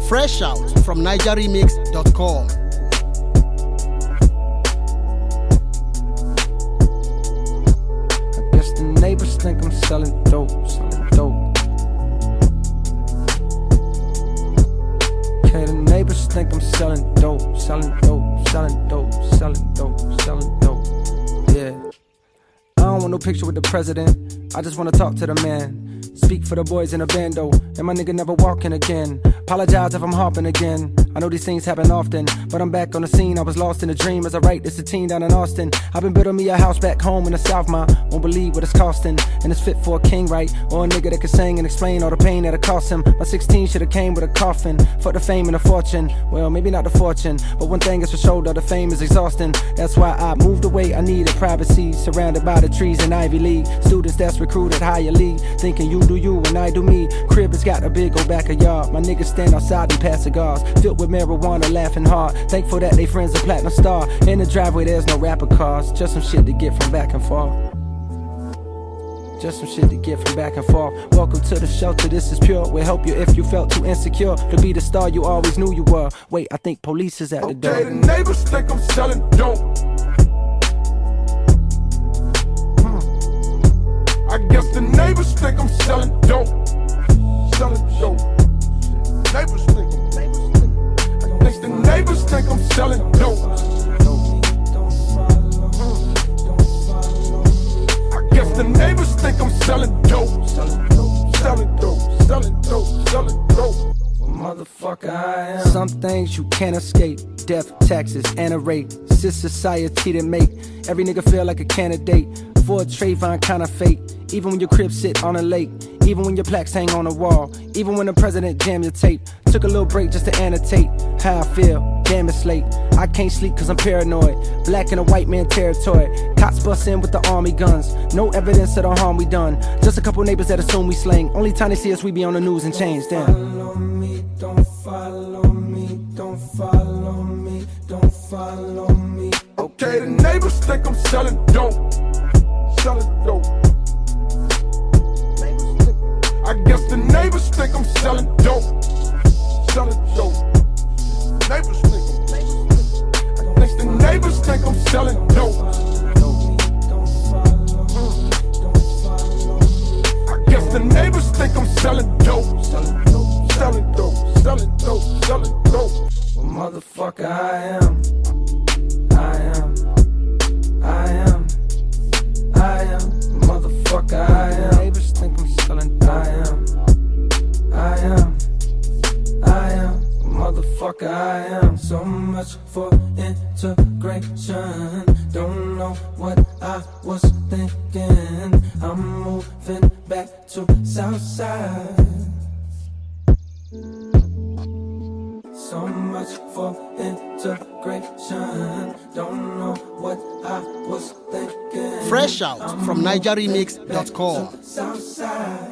Fresh out from NigerRemix.com. I guess the neighbors think I'm selling dope, Okay, the neighbors think I'm selling dope, yeah. I don't want no picture with the president, I just wanna talk to the man. Speak for the boys in the bando, and my nigga never walking again. Apologize if I'm hopping again, I know these things happen often, but I'm back on the scene. I was lost in a dream as I write this 18 down in Austin. I've been building me a house back home in the South, ma won't believe what it's costing. And it's fit for a king, right? Or a nigga that can sing and explain all the pain that it cost him. My 16 should've came with a coffin. Fuck the fame and the fortune, well maybe not the fortune, but one thing is for sure, though, the fame is exhausting. That's why I moved away, I needed privacy. Surrounded by the trees in Ivy League, students that's recruited higher league, thinking you do you and I do me. Crib has got a big old back of yard, my niggas stand outside and pass cigars, filled with marijuana, laughing hard. Thankful that they friends a platinum star. In the driveway there's no rapper cars, just some shit to get from back and forth. Just some shit to get from back and forth. Welcome to the shelter, this is pure. We'll help you if you felt too insecure to be the star you always knew you were. Wait, I think police is at the door. Okay, the neighbors think I'm selling dope. I guess the neighbors think I'm selling dope. Neighbors think I guess the neighbors think I'm selling dope. I guess the neighbors think I'm selling dope. Selling dope. Motherfucker, I am. Some things you can't escape. Death, taxes, and a rate. It's this society that make every nigga feel like a candidate for a Trayvon kind of fate. Even when your crib sit on a lake, even when your plaques hang on a wall, even when the president jam your tape. Took a little break just to annotate how I feel. Damn, it's late. I can't sleep cause I'm paranoid. Black in a white man territory. Cops bust in with the army guns. No evidence of the harm we done. Just a couple neighbors that assume we slang. Only time they see us we be on the news and change. Damn. Follow me, don't follow me, don't follow me, don't follow me. Okay, the neighbors think I'm selling dope. I guess the neighbors think I'm selling dope. Neighbors think I guess the neighbors think I'm selling dope. I guess the neighbors think I'm selling dope. Selling dope. Well, motherfucker, I am. Motherfucker, I am. Neighbors think I'm selling dope. I am. Motherfucker, I am. So much for integration. Don't know what I was thinking. I'm moving back to Southside. So much for integration. Don't know what I was thinking. Fresh out from NigerRemix.com. Southside.